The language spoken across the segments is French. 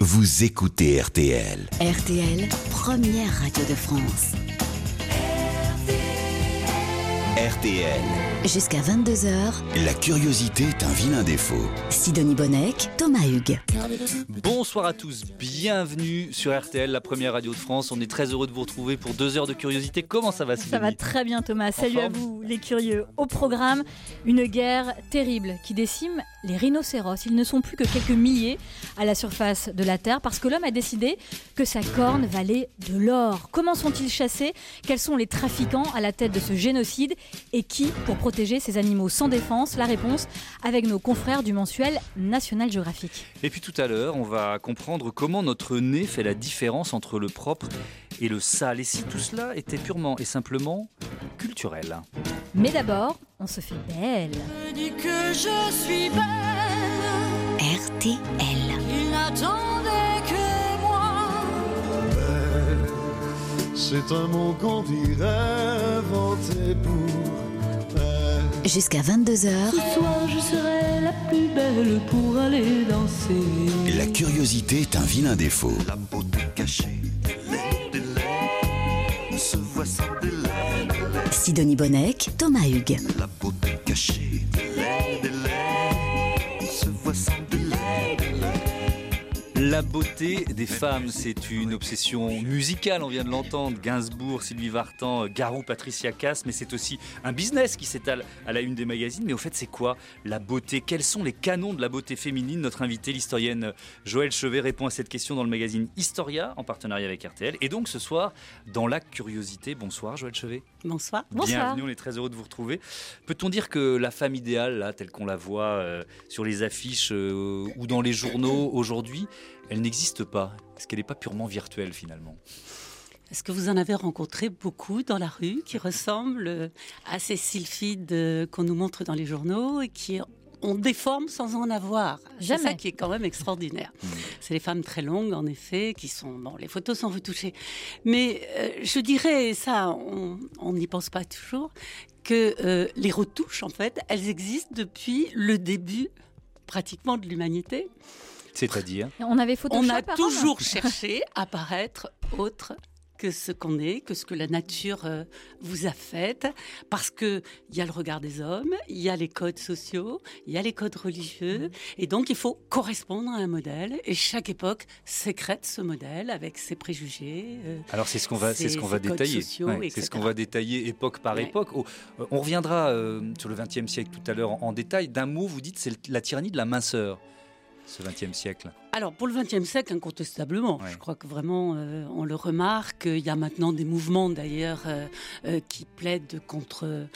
vous écoutez RTL. RTL, première radio de France. RTL, Jusqu'à 22h, la curiosité est un vilain défaut. Sidonie Bonnec, Thomas Hugues. Bonsoir à tous, bienvenue sur RTL, la première radio de France. On est très heureux de vous retrouver pour 2 heures de curiosité. Comment ça va, Sidonie ? Ça va très bien, Thomas. Salut forme ? à vous, les curieux. Au programme, une guerre terrible qui décime les rhinocéros. Ils ne sont plus que quelques milliers à la surface de la Terre parce que l'homme a décidé que sa corne valait de l'or. Comment sont-ils chassés ? Quels sont les trafiquants à la tête de ce génocide ? Et qui pour protéger ces animaux sans défense ? La réponse avec nos confrères du mensuel National Geographic. Et puis tout à l'heure, on va comprendre comment notre nez fait la différence entre le propre et le sale. Et si tout cela était purement et simplement culturel. Mais d'abord, on se fait belle. Je dis que je suis belle, RTL. il n'attendait que moi. C'est un mot qu'on dirait inventé pour elle. Jusqu'à 22h, Ce soir je serai la plus belle pour aller danser. La curiosité est un vilain défaut. La beauté cachée, ne se voit sans délai. Sidonie Bonnec, Thomas Hugues. La beauté cachée, ne se voit sans délai. La beauté des femmes, c'est une obsession musicale, on vient de l'entendre. Gainsbourg, Sylvie Vartan, Garou, Patricia Cass, mais c'est aussi un business qui s'étale à la une des magazines. Mais au fait, c'est quoi la beauté ? Quels sont les canons de la beauté féminine ? Notre invitée, l'historienne Joëlle Chevet, répond à cette question dans le magazine Historia, en partenariat avec RTL. Et donc ce soir, dans La Curiosité. Bonsoir Joëlle Chevet. Bonsoir. Bienvenue, on est très heureux de vous retrouver. Peut-on dire que la femme idéale, là, telle qu'on la voit sur les affiches ou dans les journaux aujourd'hui, elle n'existe pas? Est-ce qu'elle n'est pas purement virtuelle finalement? Est-ce que vous en avez rencontré beaucoup dans la rue qui ressemblent à ces sylphides qu'on nous montre dans les journaux et qui on déforme sans en avoir? Jamais. C'est ça qui est quand même extraordinaire. C'est les femmes très longues, en effet, qui sont... Bon, les photos sont retouchées. Mais je dirais, ça, on n'y pense pas toujours, que les retouches, en fait, elles existent depuis le début, pratiquement, de l'humanité. C'est-à-dire? On avait Photoshop On a avant, toujours cherché à paraître autre que ce qu'on est, que ce que la nature vous a fait, parce que il y a le regard des hommes, il y a les codes sociaux, il y a les codes religieux, et donc il faut correspondre à un modèle, et chaque époque sécrète ce modèle avec ses préjugés. Alors c'est ce qu'on va ses détailler. codes sociaux, Ouais, c'est ce qu'on va détailler époque par époque. On reviendra sur le XXe siècle tout à l'heure en détail. D'un mot, vous dites, c'est la tyrannie de la minceur, ce XXe siècle. Alors, pour le XXe siècle, incontestablement, Ouais. je crois que vraiment, on le remarque. Il y a maintenant des mouvements, d'ailleurs, qui plaident contre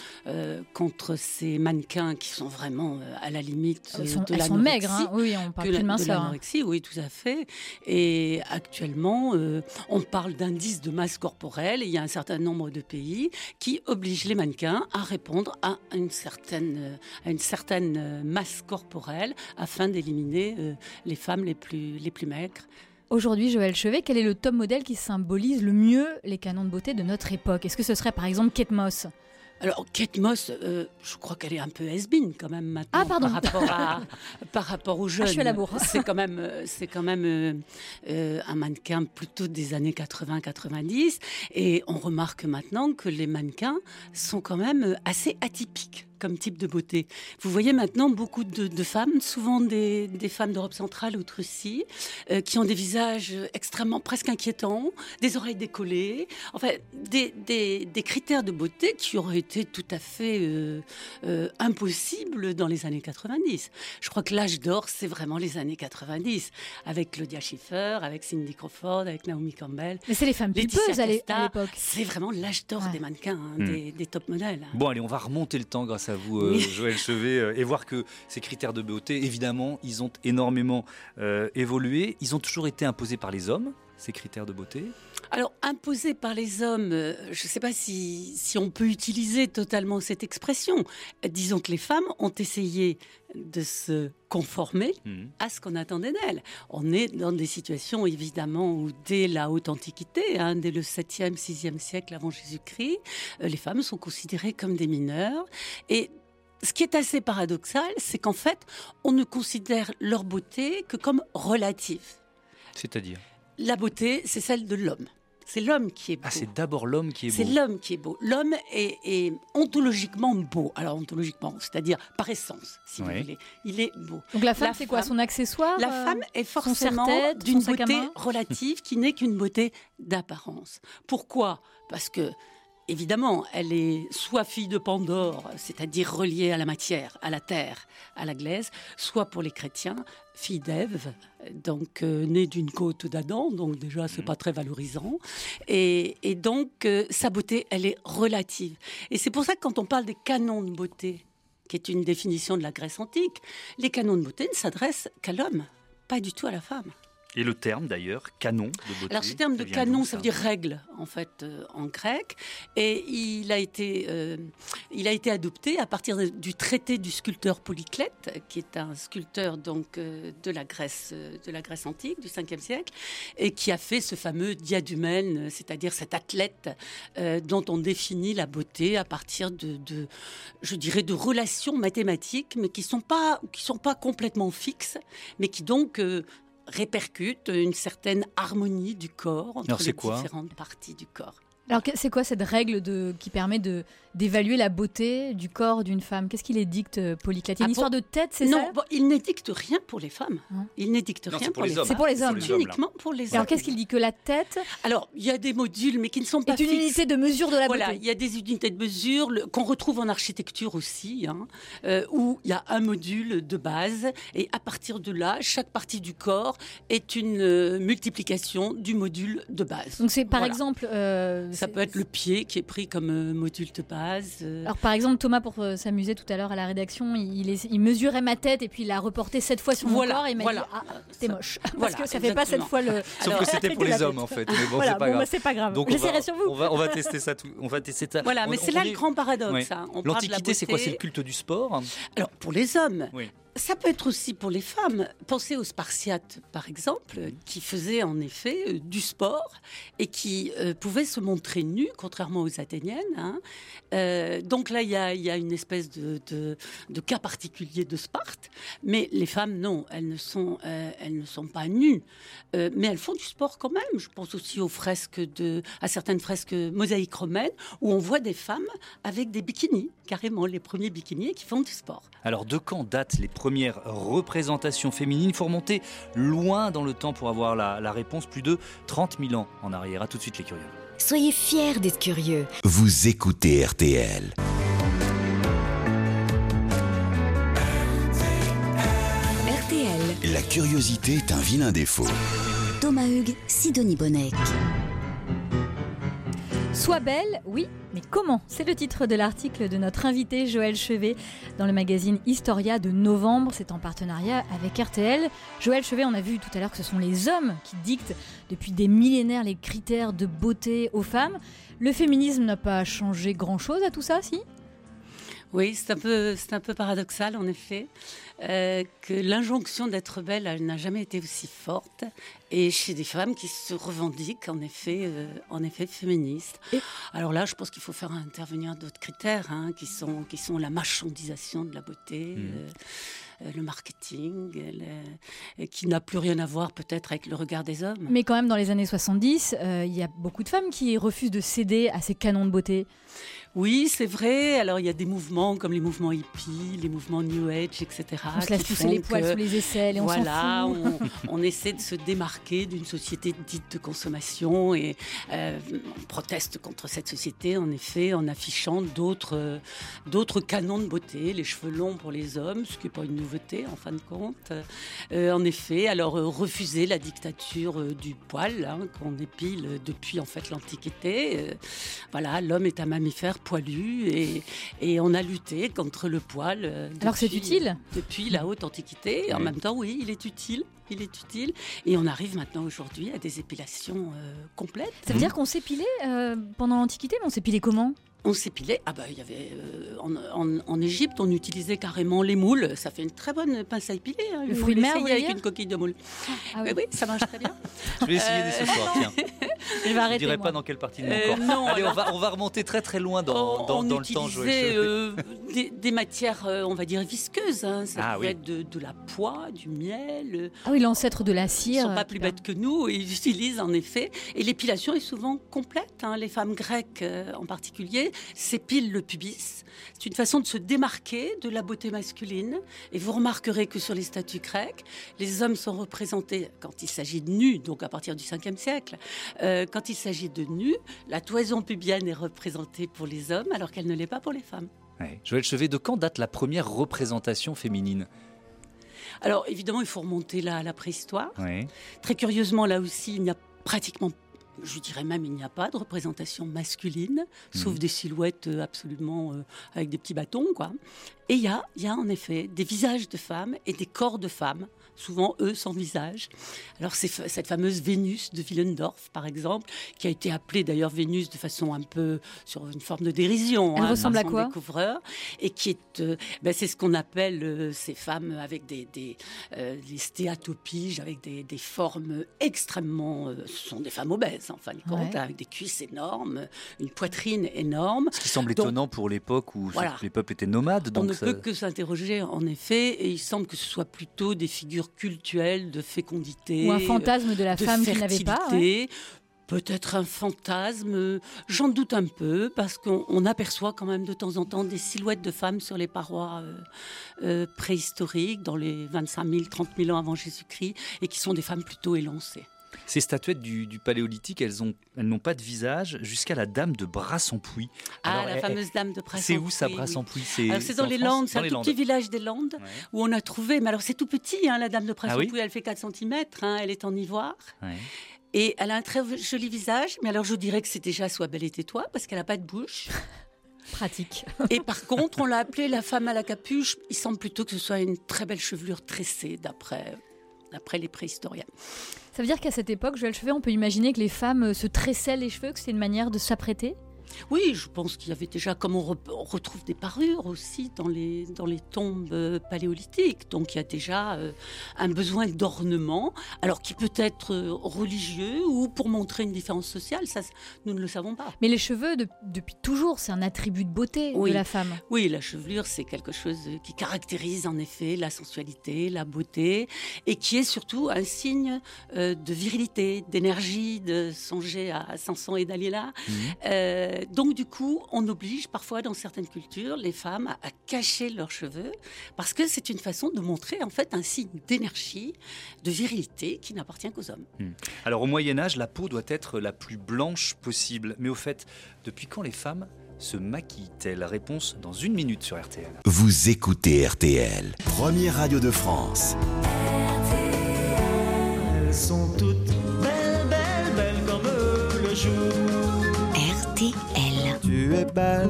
ces mannequins qui sont vraiment à la limite Elles de sont l'anorexie. maigres, hein. Oui, on parle plus de De minceur. hein. l'anorexie, oui, tout à fait. Et actuellement, on parle d'indice de masse corporelle. Et il y a un certain nombre de pays qui obligent les mannequins à répondre à une certaine masse corporelle afin d'éliminer les femmes les plus maigres. Aujourd'hui, Joëlle Chevet, quel est le top modèle qui symbolise le mieux les canons de beauté de notre époque ? Est-ce que ce serait par exemple Kate Moss ? Alors, Kate Moss, je crois qu'elle est un peu has-been quand même maintenant. Ah, pardon. Par rapport aux jeunes. je suis à la bourre. C'est quand même un mannequin plutôt des années 80-90. Et on remarque maintenant que les mannequins sont quand même assez atypiques comme type de beauté. Vous voyez maintenant beaucoup de femmes, souvent des femmes d'Europe centrale ou de Russie, qui ont des visages extrêmement presque inquiétants, des oreilles décollées, enfin des critères de beauté qui auraient été tout à fait impossibles dans les années 90. Je crois que l'âge d'or, c'est vraiment les années 90, avec Claudia Schiffer, avec Cindy Crawford, avec Naomi Campbell. Mais c'est les femmes Laetitia pulpeuses à Casta. l'époque. C'est vraiment l'âge d'or des mannequins, des top modèles. Bon, allez, on va remonter le temps grâce à vous, Oui. Joëlle Chevet, et voir que ces critères de beauté, évidemment, ils ont énormément évolué. Ils ont toujours été imposés par les hommes, ces critères de beauté. Alors, imposés par les hommes, je ne sais pas si on peut utiliser totalement cette expression. Disons que les femmes ont essayé de se conformer à ce qu'on attendait d'elles. On est dans des situations, évidemment, où dès la haute antiquité, dès le 7e, 6e siècle avant Jésus-Christ, les femmes sont considérées comme des mineures. Et ce qui est assez paradoxal, c'est qu'en fait, on ne considère leur beauté que comme relative. C'est-à-dire ? La beauté, c'est celle de l'homme. C'est l'homme qui est beau. Ah, c'est d'abord l'homme qui est beau. C'est l'homme qui est beau. L'homme est ontologiquement beau. Alors ontologiquement, c'est-à-dire par essence, si vous voulez. Il est beau. Donc la femme, c'est quoi, son accessoire? La femme est forcément serre-tête, d'une son sac à beauté main relative qui n'est qu'une beauté d'apparence. Pourquoi ? Parce que évidemment, elle est soit fille de Pandore, c'est-à-dire reliée à la matière, à la terre, à la glaise, soit pour les chrétiens, fille d'Ève, donc née d'une côte d'Adam, donc déjà c'est pas très valorisant. Et donc sa beauté, elle est relative. Et c'est pour ça que quand on parle des canons de beauté, qui est une définition de la Grèce antique, les canons de beauté ne s'adressent qu'à l'homme, pas du tout à la femme. Et le terme d'ailleurs, canon de beauté. Alors ce terme de canon, ça veut dire règle en fait en grec, et il a été adopté à partir du traité du sculpteur Polyclète, qui est un sculpteur donc de la Grèce antique du 5e siècle, et qui a fait ce fameux diadumène, c'est-à-dire cet athlète dont on définit la beauté à partir je dirais de relations mathématiques, mais qui sont pas complètement fixes, mais qui donc répercute une certaine harmonie du corps entre les différentes parties du corps. Alors c'est quoi cette règle qui permet d'évaluer la beauté du corps d'une femme? Qu'est-ce qu'il édicte, Polyclète? Il y a une histoire de tête, c'est ça? Non, il n'édicte rien pour les femmes. Il n'édicte rien pour les hommes. C'est pour les hommes. C'est uniquement pour les hommes. Alors qu'est-ce qu'il dit? Que la tête... Alors, il y a des modules, mais qui ne sont pas fixes. C'est une unité de mesure de la beauté. Voilà, il y a des unités de mesure qu'on retrouve en architecture aussi, où il y a un module de base, et à partir de là, chaque partie du corps est une multiplication du module de base. Donc c'est par exemple... ça peut être le pied qui est pris comme module de base. Alors par exemple, Thomas, pour s'amuser tout à l'heure à la rédaction, il mesurait ma tête et puis il a reporté 7 fois sur mon corps et il m'a dit t'es moche. Parce que ça fait pas 7 fois le... Sauf que c'était pour les hommes en fait. Mais bon, voilà, c'est pas grave. C'est pas grave. Donc j'essaierai sur vous. On va tester ça tout. On va tester ça. Voilà, mais c'est là le grand paradoxe. L'Antiquité, c'est quoi? C'est le culte du sport? Alors pour les hommes. Oui. Ça peut être aussi pour les femmes. Pensez aux Spartiates, par exemple, qui faisaient en effet du sport et qui pouvaient se montrer nus, contrairement aux Athéniennes. Donc là, il y a une espèce de cas particulier de Sparte. Mais les femmes, non, elles ne sont pas nues. Mais elles font du sport quand même. Je pense aussi à certaines fresques mosaïques romaines où on voit des femmes avec des bikinis, carrément les premiers bikinis qui font du sport. Alors de quand datent les premières représentations féminines? Il faut remonter loin dans le temps pour avoir la réponse, plus de 30 000 ans en arrière. À tout de suite les curieux. Soyez fiers d'être curieux. Vous écoutez RTL. RTL. La curiosité est un vilain défaut. Thomas Hugues, Sidonie Bonnec. Sois belle, oui, mais comment? C'est le titre de l'article de notre invité Joël Chevet dans le magazine Historia de novembre. C'est en partenariat avec RTL. Joël Chevet, on a vu tout à l'heure que ce sont les hommes qui dictent depuis des millénaires les critères de beauté aux femmes. Le féminisme n'a pas changé grand-chose à tout ça, si? Oui, c'est un peu paradoxal en effet, que l'injonction d'être belle, elle n'a jamais été aussi forte, et chez des femmes qui se revendiquent en effet féministes. Alors là, je pense qu'il faut faire intervenir d'autres critères, qui sont la marchandisation de la beauté. Le marketing, qui n'a plus rien à voir peut-être avec le regard des hommes. Mais quand même, dans les années 70, il y a beaucoup de femmes qui refusent de céder à ces canons de beauté. Oui, c'est vrai. Alors, il y a des mouvements comme les mouvements hippies, les mouvements New Age, etc. On se laisse pousser les poils sous les aisselles et on s'en fout. On essaie de se démarquer d'une société dite de consommation et on proteste contre cette société, en effet, en affichant d'autres canons de beauté, les cheveux longs pour les hommes, ce qui n'est pas une nouveauté en fin de compte. En effet, alors refuser la dictature du poil qu'on épile depuis en fait l'Antiquité. Voilà, l'homme est un mammifère poilu et on a lutté contre le poil. Alors c'est utile depuis la haute Antiquité. Et en même temps, oui, il est utile. Et on arrive maintenant aujourd'hui à des épilations complètes. Ça veut dire qu'on s'épilait pendant l'Antiquité, mais on s'épilait comment ? On s'épilait, il y avait en Égypte, on utilisait carrément les moules. Ça fait une très bonne pince à épiler. Le fruit de mer, avec une coquille de moule. Oui, ça marche très bien. Je vais essayer dès ce soir, tiens. Je vais Je ne arrêter. dirais moi. pas dans quelle partie de mon corps. non, Allez, alors- on va remonter très très loin dans on le temps, utilisait Joël Chauvet. des matières, on va dire, visqueuses. Hein. Ça Ah pouvait oui. être de la poix, du miel. Ah oui, l'ancêtre de la Ils cire. ne sont pas plus bêtes que nous, et ils utilisent en effet. Et l'épilation est souvent complète. Hein. Les femmes grecques en particulier s'épilent le pubis. C'est une façon de se démarquer de la beauté masculine. Et vous remarquerez que sur les statues grecques, les hommes sont représentés, quand il s'agit de nus, donc à partir du 5e siècle, quand il s'agit de nus, la toison pubienne est représentée pour les hommes alors qu'elle ne l'est pas pour les femmes. Ouais. Joël Chauvet, de quand date la première représentation féminine? Alors évidemment, il faut remonter là à la préhistoire. Ouais. Très curieusement, là aussi, il n'y a pratiquement, je dirais même, il n'y a pas de représentation masculine, sauf des silhouettes absolument avec des petits bâtons, quoi. Et il y a en effet des visages de femmes et des corps de femmes, souvent eux sans visage. Alors c'est cette fameuse Vénus de Willendorf, par exemple, qui a été appelée d'ailleurs Vénus de façon un peu sur une forme de dérision. Elle ressemble par à son quoi découvreur, et qui est, c'est ce qu'on appelle ces femmes avec des stéatopiges, avec des formes extrêmement, ce sont des femmes obèses en fin de compte, Ouais. avec des cuisses énormes, une poitrine énorme. Ce qui semble Donc, étonnant pour l'époque où voilà. les peuples étaient nomades. On Donc ne ça- peut que s'interroger en effet, et il semble que ce soit plutôt des figures cultuelles de fécondité, Ou un fantasme de la de femme qui n'avait pas. ouais. fertilité. Peut-être un fantasme, j'en doute un peu, parce qu'on aperçoit quand même de temps en temps des silhouettes de femmes sur les parois préhistoriques, dans les 25 000, 30 000 ans avant Jésus-Christ, et qui sont des femmes plutôt élancées. Ces statuettes du Paléolithique, elles n'ont pas de visage jusqu'à la dame de Brassempouy. Ah, Alors, la fameuse dame de Brassempouy. C'est où ça, oui. Brassempouy? Alors, c'est dans en les France Landes, c'est Dans un les tout Landes. petit village des Landes, Ouais. où on a trouvé, mais alors c'est tout petit, hein, la dame de Brassempouy, Ah oui elle fait 4 cm, hein, elle est en ivoire. Ouais. Et elle a un très joli visage, mais alors je dirais que c'est déjà Sois belle et tais-toi, parce qu'elle n'a pas de bouche. Pratique. Et par contre, on l'a appelée la femme à la capuche. Il semble plutôt que ce soit une très belle chevelure tressée, d'après les préhistoriens. Ça veut dire qu'à cette époque, Joël Chauvet, on peut imaginer que les femmes se tressaient les cheveux, que c'était une manière de s'apprêter. Oui, je pense qu'il y avait déjà, comme on retrouve des parures aussi dans les tombes paléolithiques. Donc il y a déjà un besoin d'ornement, alors qui peut être religieux ou pour montrer une différence sociale, ça nous ne le savons pas. Mais les cheveux, depuis toujours, c'est un attribut de beauté Oui. de la femme. Oui, la chevelure, c'est quelque chose qui caractérise en effet la sensualité, la beauté, et qui est surtout un signe de virilité, d'énergie, de songer à Samson et Dalila. Donc du coup, on oblige parfois dans certaines cultures les femmes à cacher leurs cheveux, parce que c'est une façon de montrer en fait un signe d'énergie, de virilité qui n'appartient qu'aux hommes. Alors au Moyen-Âge, la peau doit être la plus blanche possible. Mais au fait, depuis quand les femmes se maquillent-elles? Réponse dans 1 minute sur RTL. Vous écoutez RTL, première radio de France. Elles sont toutes belles, belles, belles comme le jour. RTL. Tu es belle,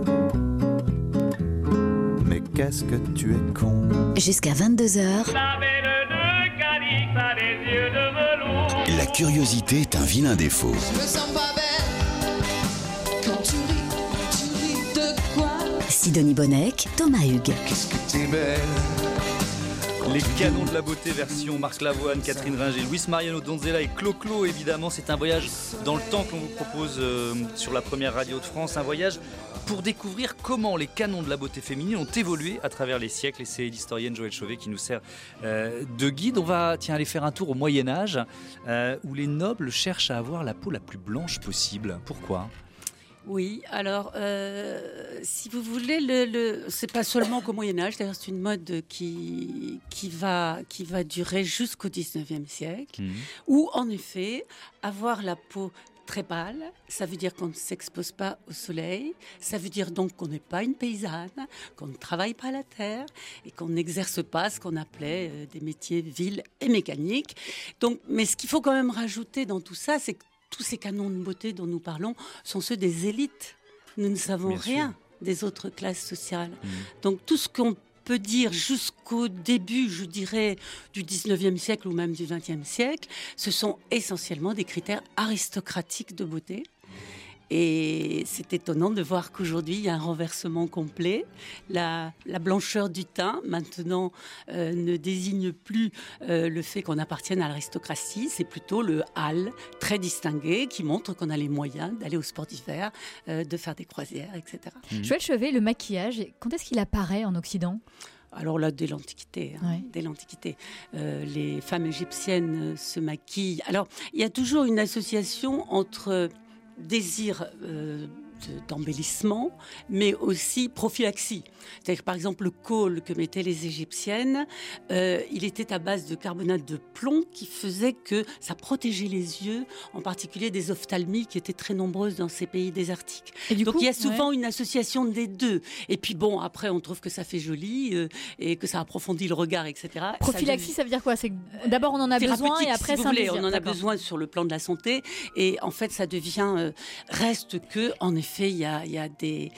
mais qu'est-ce que tu es con. Jusqu'à 22h, La curiosité est un vilain défaut. Je me sens pas belle quand tu ris de quoi? Sidonie Bonnec, Thomas Hugues. Qu'est-ce que t'es belle. Les canons de la beauté version Marc Lavoine, Catherine Ringer, Luis Mariano Donzella et Clo-Clo, évidemment. C'est un voyage dans le temps qu'on vous propose sur la première radio de France. Un voyage pour découvrir comment les canons de la beauté féminine ont évolué à travers les siècles. Et c'est l'historienne Joël Chauvet qui nous sert de guide. On va aller faire un tour au Moyen-Âge où les nobles cherchent à avoir la peau la plus blanche possible. Pourquoi ? Oui, alors, si vous voulez, c'est pas seulement qu'au Moyen-Âge, d'ailleurs c'est une mode qui va durer jusqu'au 19e siècle, où en effet, avoir la peau très pâle, ça veut dire qu'on ne s'expose pas au soleil, ça veut dire donc qu'on n'est pas une paysanne, qu'on ne travaille pas la terre et qu'on n'exerce pas ce qu'on appelait des métiers vils et mécaniques. Donc, mais ce qu'il faut quand même rajouter dans tout ça, c'est que tous ces canons de beauté dont nous parlons sont ceux des élites. Nous ne savons Bien rien des autres classes sociales. Donc tout ce qu'on peut dire jusqu'au début, je dirais, du 19e siècle ou même du 20e siècle, ce sont essentiellement des critères aristocratiques de beauté. Et c'est étonnant de voir qu'aujourd'hui, il y a un renversement complet. La blancheur du teint, maintenant, ne désigne plus le fait qu'on appartienne à l'aristocratie. C'est plutôt le hâle très distingué qui montre qu'on a les moyens d'aller au sport d'hiver, de faire des croisières, etc. Joël Chevet, le maquillage, quand est-ce qu'il apparaît en Occident ? Alors là, dès l'Antiquité. Dès l'Antiquité. Les femmes égyptiennes se maquillent. Alors, il y a toujours une association entre désir d'embellissement, mais aussi prophylaxie. C'est-à-dire, par exemple, le khôl que mettaient les Égyptiennes, il était à base de carbonate de plomb qui faisait que ça protégeait les yeux, en particulier des ophtalmies qui étaient très nombreuses dans ces pays désertiques. Donc il y a souvent une association des deux. Et puis bon, après, on trouve que ça fait joli et que ça approfondit le regard, etc. Prophylaxie, ça veut dire quoi ? C'est que d'abord on en a besoin et après si c'est un désir. On en a besoin sur le plan de la santé. Et en fait, ça devient... reste que, en effet, il y a des,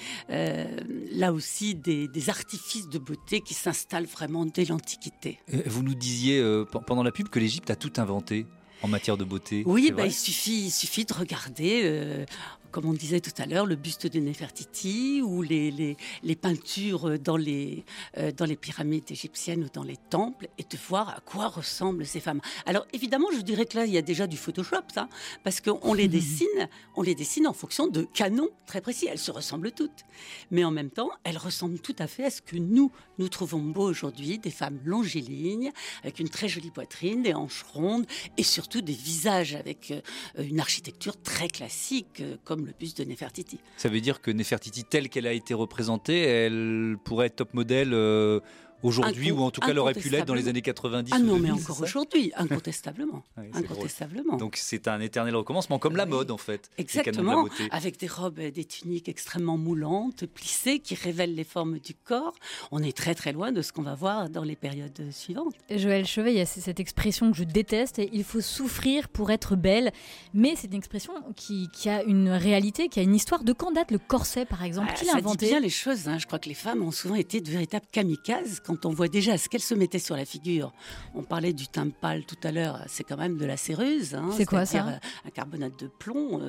là aussi des artifices de beauté qui s'installent vraiment dès l'Antiquité. Vous nous disiez pendant la pub que l'Égypte a tout inventé en matière de beauté. Oui, il suffit de regarder... comme on disait tout à l'heure, le buste de Néfertiti ou les peintures dans les pyramides égyptiennes ou dans les temples et de voir à quoi ressemblent ces femmes. Alors évidemment, je dirais que là, il y a déjà du Photoshop, ça, parce qu'on les dessine en fonction de canons très précis. Elles se ressemblent toutes. Mais en même temps, elles ressemblent tout à fait à ce que nous trouvons beau aujourd'hui, des femmes longilignes, avec une très jolie poitrine, des hanches rondes et surtout des visages avec une architecture très classique, comme le buste de Néfertiti. Ça veut dire que Néfertiti, telle qu'elle a été représentée, elle pourrait être top modèle aujourd'hui, ou en tout cas elle aurait pu l'être dans les années 90. Ah non, mais encore aujourd'hui, incontestablement. Oui, incontestablement. Donc c'est un éternel recommencement, comme la mode en fait. Exactement, avec des robes et des tuniques extrêmement moulantes, plissées, qui révèlent les formes du corps. On est très très loin de ce qu'on va voir dans les périodes suivantes. Joël Chevet, il y a cette expression que je déteste, il faut souffrir pour être belle, mais c'est une expression qui a une réalité, qui a une histoire. De quand date le corset par exemple ? Qui l'a inventé ? Ça dit bien les choses, Je crois que les femmes ont souvent été de véritables kamikazes. Quand on voit déjà ce qu'elle se mettait sur la figure, on parlait du teint pâle tout à l'heure, c'est quand même de la céruse. C'est quoi ça ? Un carbonate de plomb.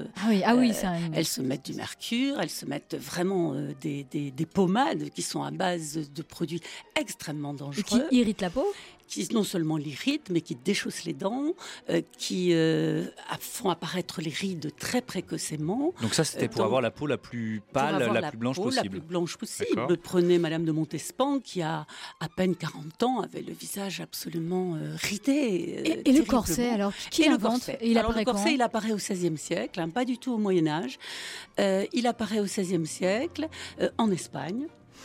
Elles se mettent du mercure, elles se mettent vraiment des pommades qui sont à base de produits extrêmement dangereux. Et qui irritent la peau ? Qui non seulement l'irritent, mais qui déchaussent les dents, qui font apparaître les rides très précocement. Donc ça, c'était pour avoir la peau la plus pâle, la plus blanche possible. La plus blanche possible. Prenez Madame de Montespan, qui a à peine 40 ans, avait le visage absolument ridé. Et le corset, alors, qui l'invente ? Le corset, il apparaît au XVIe siècle, pas du tout au Moyen-Âge. Il apparaît au XVIe siècle, en Espagne.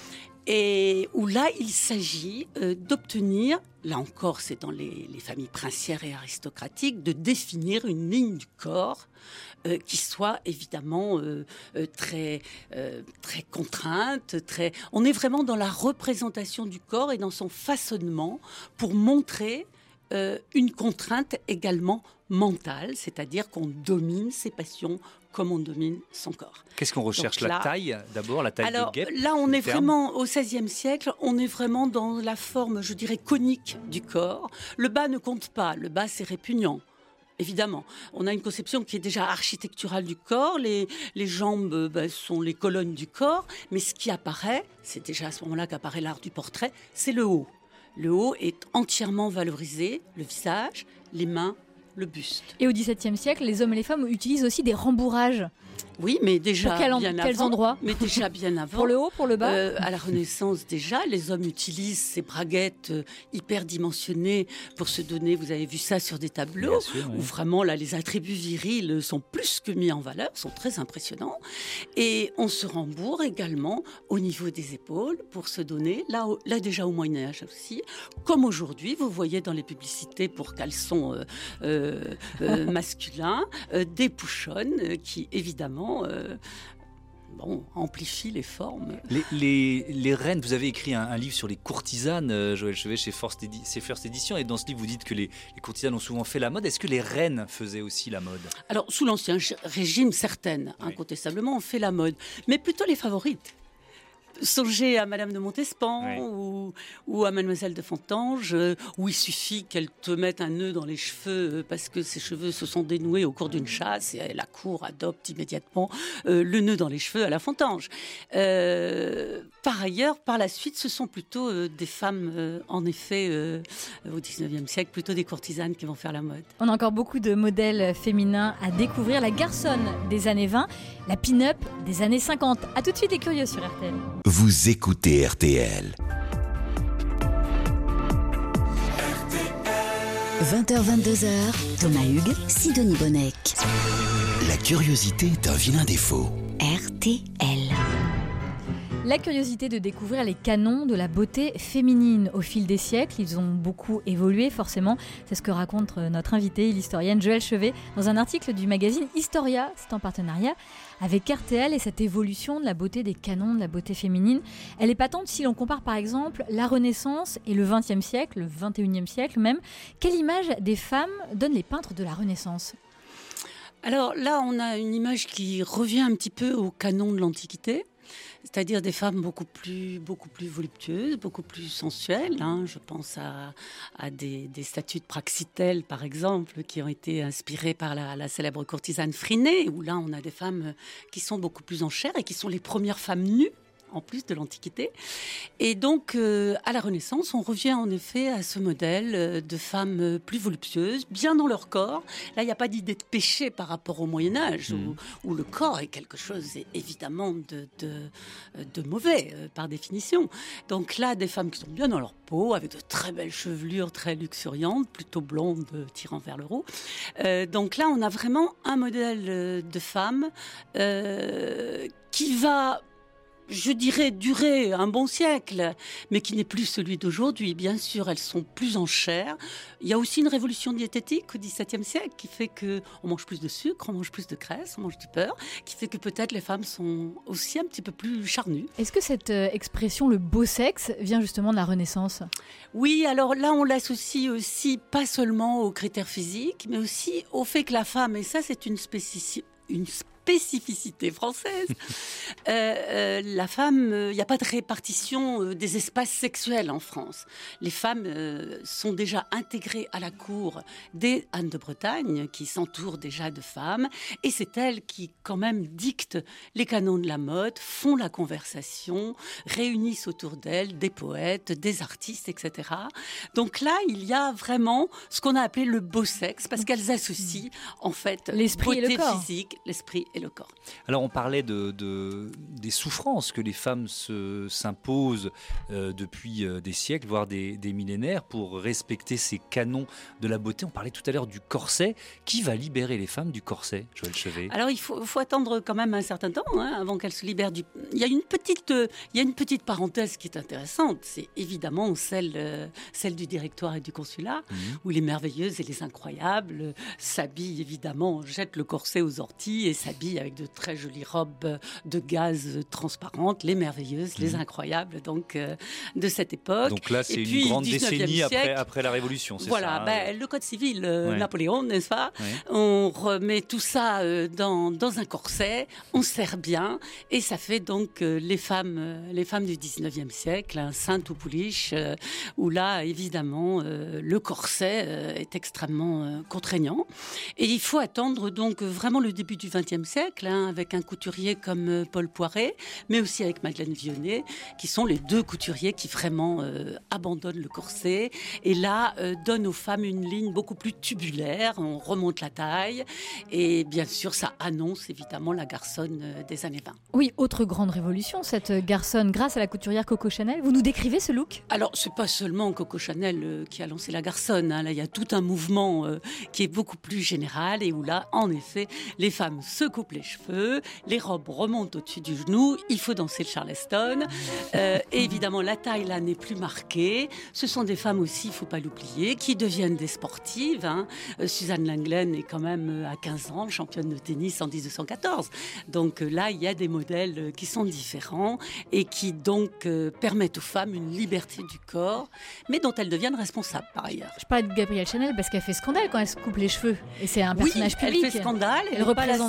Et où là, il s'agit d'obtenir, là encore, c'est dans les familles princières et aristocratiques, de définir une ligne du corps qui soit évidemment très contrainte. On est vraiment dans la représentation du corps et dans son façonnement pour montrer une contrainte également mentale, c'est-à-dire qu'on domine ses passions comme on domine son corps. Qu'est-ce qu'on recherche ? La taille d'abord, la taille de guêpe ? Là, on est vraiment, au XVIe siècle, on est vraiment dans la forme, je dirais, conique du corps. Le bas ne compte pas, le bas c'est répugnant. Évidemment, on a une conception qui est déjà architecturale du corps, les jambes sont les colonnes du corps, mais ce qui apparaît, c'est déjà à ce moment-là qu'apparaît l'art du portrait, c'est le haut. Le haut est entièrement valorisé, le visage, les mains, le buste. Et au XVIIe siècle, les hommes et les femmes utilisent aussi des rembourrages. Oui, mais déjà pour quels endroits ? Mais déjà bien avant. Pour le haut, pour le bas à la Renaissance déjà, les hommes utilisent ces braguettes hyper dimensionnées pour se donner, vous avez vu ça sur des tableaux, où vraiment là, les attributs virils sont plus que mis en valeur, sont très impressionnants. Et on se rembourre également au niveau des épaules pour se donner, là déjà au Moyen-Âge aussi, comme aujourd'hui, vous voyez dans les publicités pour caleçons masculins, des pouchonnes qui évidemment amplifie les formes. Les reines, vous avez écrit un livre sur les courtisanes, Joël Chevet, chez First Edition, et dans ce livre, vous dites que les courtisanes ont souvent fait la mode. Est-ce que les reines faisaient aussi la mode ? Alors, sous l'Ancien Régime, certaines, incontestablement, ont fait la mode, mais plutôt les favorites. Songez à Madame de Montespan Oui. ou à Mademoiselle de Fontanges, où il suffit qu'elle te mette un nœud dans les cheveux parce que ses cheveux se sont dénoués au cours d'une chasse et la cour adopte immédiatement le nœud dans les cheveux à la Fontange. Par ailleurs, par la suite, ce sont plutôt des femmes, en effet, au XIXe siècle, plutôt des courtisanes qui vont faire la mode. On a encore beaucoup de modèles féminins à découvrir. La garçonne des années 20, la pin-up des années 50. A tout de suite les curieux sur RTL. Vous écoutez RTL. 20h-22h, Thomas Hugues, Sidonie Bonnec. La curiosité est un vilain défaut. RTL. La curiosité de découvrir les canons de la beauté féminine. Au fil des siècles, ils ont beaucoup évolué, forcément. C'est ce que raconte notre invitée, l'historienne Joëlle Chevet, dans un article du magazine Historia. C'est en partenariat avec RTL, et cette évolution de la beauté des canons de la beauté féminine, elle est patente si l'on compare par exemple la Renaissance et le XXe siècle, le XXIe siècle même. Quelle image des femmes donnent les peintres de la Renaissance ? Alors là, on a une image qui revient un petit peu au canon de l'Antiquité. C'est-à-dire des femmes beaucoup plus voluptueuses, beaucoup plus sensuelles. Je pense à des statues de Praxitèle, par exemple, qui ont été inspirées par la célèbre courtisane Phryné, où là, on a des femmes qui sont beaucoup plus en chair et qui sont les premières femmes nues, en plus de l'Antiquité. Et donc, à la Renaissance, on revient en effet à ce modèle de femmes plus voluptueuses, bien dans leur corps. Là, il n'y a pas d'idée de péché par rapport au Moyen-Âge, où le corps est quelque chose, évidemment, de mauvais, par définition. Donc là, des femmes qui sont bien dans leur peau, avec de très belles chevelures, très luxuriantes, plutôt blondes, tirant vers le roux. Donc là, on a vraiment un modèle de femme qui va, je dirais, durer un bon siècle, mais qui n'est plus celui d'aujourd'hui. Bien sûr, elles sont plus en chair. Il y a aussi une révolution diététique au XVIIe siècle qui fait qu'on mange plus de sucre, on mange plus de graisse, on mange du beurre, qui fait que peut-être les femmes sont aussi un petit peu plus charnues. Est-ce que cette expression, le beau sexe, vient justement de la Renaissance ? Oui, alors là, on l'associe aussi pas seulement aux critères physiques, mais aussi au fait que la femme, et ça c'est une spécificité française. La femme, il n'y a pas de répartition des espaces sexuels en France. Les femmes sont déjà intégrées à la cour des Anne de Bretagne, qui s'entourent déjà de femmes, et c'est elles qui, quand même, dictent les canons de la mode, font la conversation, réunissent autour d'elles des poètes, des artistes, etc. Donc là, il y a vraiment ce qu'on a appelé le beau sexe, parce qu'elles associent, en fait, l'esprit beauté et le corps. physique, l'esprit et le corps. Alors on parlait des souffrances que les femmes s'imposent depuis des siècles, voire des millénaires, pour respecter ces canons de la beauté. On parlait tout à l'heure du corset. Qui va libérer les femmes du corset, Joëlle Chevet ? Alors il faut attendre quand même un certain temps avant qu'elles se libèrent du... Il y a une petite parenthèse qui est intéressante, c'est évidemment celle du directoire et du consulat, où les merveilleuses et les incroyables s'habillent évidemment, jettent le corset aux orties et s'habillent avec de très jolies robes de gaze transparentes, les merveilleuses, les incroyables donc de cette époque. Donc là, c'est une grande décennie après la Révolution, c'est voilà, ça le Code civil Napoléon, n'est-ce pas ? On remet tout ça dans un corset, on serre bien, et ça fait donc les femmes du 19e siècle, Sainte ou Pouliche, où là, évidemment, le corset est extrêmement contraignant. Et il faut attendre donc vraiment le début du 20e siècle, avec un couturier comme Paul Poiret, mais aussi avec Madeleine Vionnet, qui sont les deux couturiers qui vraiment abandonnent le corset, et là, donnent aux femmes une ligne beaucoup plus tubulaire, on remonte la taille, et bien sûr, ça annonce évidemment la garçonne des années 20. Oui, autre grande révolution, cette garçonne, grâce à la couturière Coco Chanel. Vous nous décrivez ce look ? Alors, c'est pas seulement Coco Chanel qui a lancé la garçonne, là, il y a tout un mouvement qui est beaucoup plus général, et où là, en effet, les femmes se coupent les cheveux, les robes remontent au-dessus du genou, il faut danser le Charleston, et évidemment, la taille, là, n'est plus marquée. Ce sont des femmes aussi, il faut pas l'oublier, qui deviennent des sportives. Suzanne Lenglen est quand même à 15 ans, championne de tennis en 1914. Donc là, il y a des modèles qui sont différents et qui donc permettent aux femmes une liberté du corps, mais dont elles deviennent responsables par ailleurs. Je parlais de Gabrielle Chanel parce qu'elle fait scandale quand elle se coupe les cheveux. Et c'est un personnage public. Elle fait scandale, elle représente n'est pas les femmes.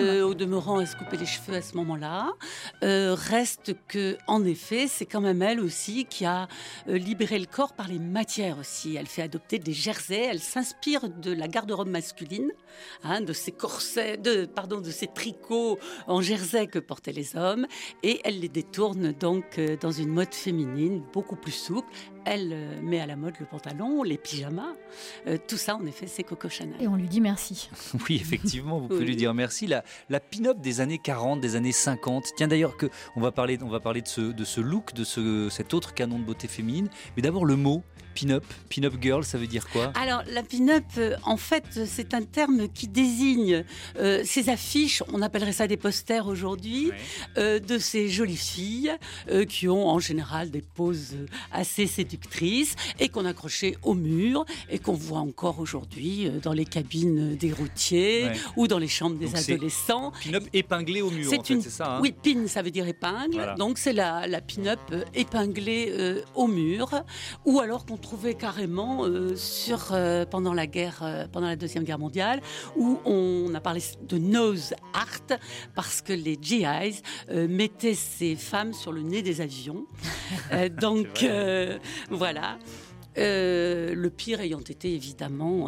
même. Au demeurant, elle se coupait les cheveux à ce moment-là. Reste que, en effet, c'est quand même elle aussi qui a libéré le corps par les matières aussi. Elle fait adopter des jerseys. Elle s'inspire de la garde-robe masculine, de ces corsets, de ces tricots en jersey que portaient les hommes, et elle les détourne donc dans une mode féminine beaucoup plus souple. Elle met à la mode le pantalon, les pyjamas. Tout ça, en effet, c'est Coco Chanel. Et on lui dit merci. Oui, effectivement, vous pouvez Oui. lui dire merci. La pin-up des années 40, des années 50. Tiens, d'ailleurs, on va parler de ce look, cet autre canon de beauté féminine. Mais d'abord, le mot pin-up girl, ça veut dire quoi? Alors, la pin-up, en fait, c'est un terme qui désigne ces affiches, on appellerait ça des posters aujourd'hui, de ces jolies filles qui ont en général des poses assez séductrices et qu'on accrochait au mur et qu'on voit encore aujourd'hui dans les cabines des routiers ou dans les chambres des Donc adolescents. Pin-up épinglé au mur, c'est ça, hein? Oui, pin, ça veut dire épingle. Voilà. Donc, c'est la pin-up épinglée au mur, ou alors qu'on trouvait carrément pendant la Deuxième Guerre mondiale, où on a parlé de nose art, parce que les GIs mettaient ces femmes sur le nez des avions. Donc, voilà. Le pire ayant été évidemment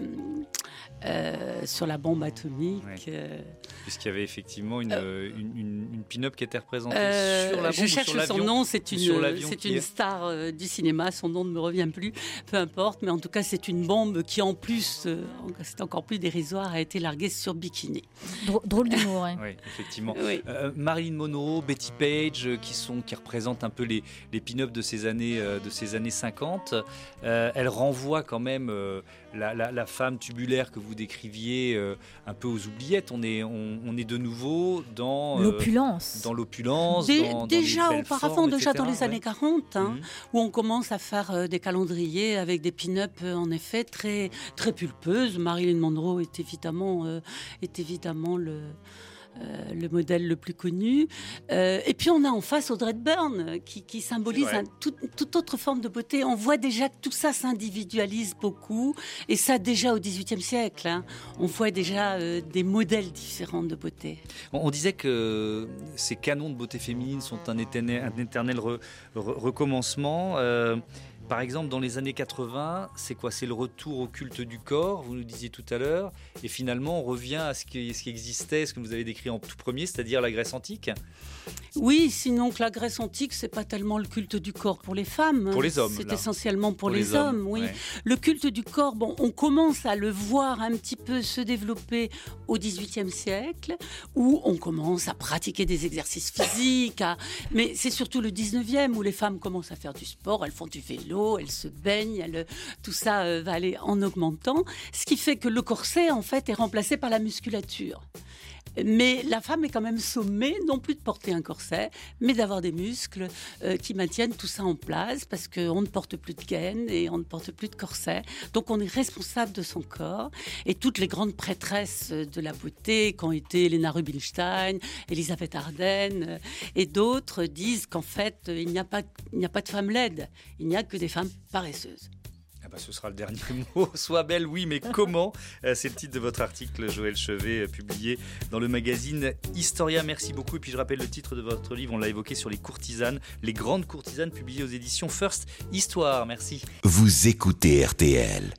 sur la bombe atomique. Puisqu'il y avait effectivement une pin-up qui était représentée sur la bombe. Je cherche son nom, c'est une star du cinéma, son nom ne me revient plus, peu importe, mais en tout cas c'est une bombe qui en plus, c'est encore plus dérisoire, a été larguée sur Bikini. Drôle d'humour, hein. Oui, effectivement. Oui. Marilyn Monroe, Betty Page, qui représentent un peu les pin-up de ces années 50. Elle renvoie quand même la femme tubulaire que vous décriviez un peu aux oubliettes. On est de nouveau dans l'opulence. Déjà auparavant, etc. dans les années 40, où on commence à faire des calendriers avec des pin-up en effet très, très pulpeuses. Marilyn Monroe est évidemment le modèle le plus connu. Et puis on a en face Audrey Hepburn qui symbolise toute autre forme de beauté. On voit déjà que tout ça s'individualise beaucoup, et ça déjà au XVIIIe siècle. On voit déjà des modèles différents de beauté. On disait que ces canons de beauté féminine sont un éternel recommencement. Par exemple, dans les années 80, c'est quoi? C'est le retour au culte du corps, vous nous disiez tout à l'heure, et finalement on revient à ce qui existait, ce que vous avez décrit en tout premier, c'est-à-dire la Grèce antique. Oui, sinon que la Grèce antique, c'est pas tellement le culte du corps pour les femmes. Pour les hommes, c'est là. essentiellement pour les hommes, oui. Ouais. Le culte du corps, on commence à le voir un petit peu se développer au XVIIIe siècle, où on commence à pratiquer des exercices physiques, mais c'est surtout le XIXe où les femmes commencent à faire du sport, elles font du vélo, elles se baignent, tout ça va aller en augmentant, ce qui fait que le corset, en fait, est remplacé par la musculature. Mais la femme est quand même sommée, non plus de porter un corset, mais d'avoir des muscles qui maintiennent tout ça en place, parce qu'on ne porte plus de gaines et on ne porte plus de corset. Donc on est responsable de son corps. Et toutes les grandes prêtresses de la beauté, qu'ont été Helena Rubinstein, Elisabeth Arden et d'autres, disent qu'en fait, il n'y a pas de femmes laides, il n'y a que des femmes paresseuses. Ce sera le dernier mot. Sois belle, oui, mais comment? C'est le titre de votre article, Joël Chevet, publié dans le magazine Historia. Merci beaucoup. Et puis je rappelle le titre de votre livre, on l'a évoqué, sur les courtisanes, les grandes courtisanes, publié aux éditions First Histoire. Merci. Vous écoutez RTL.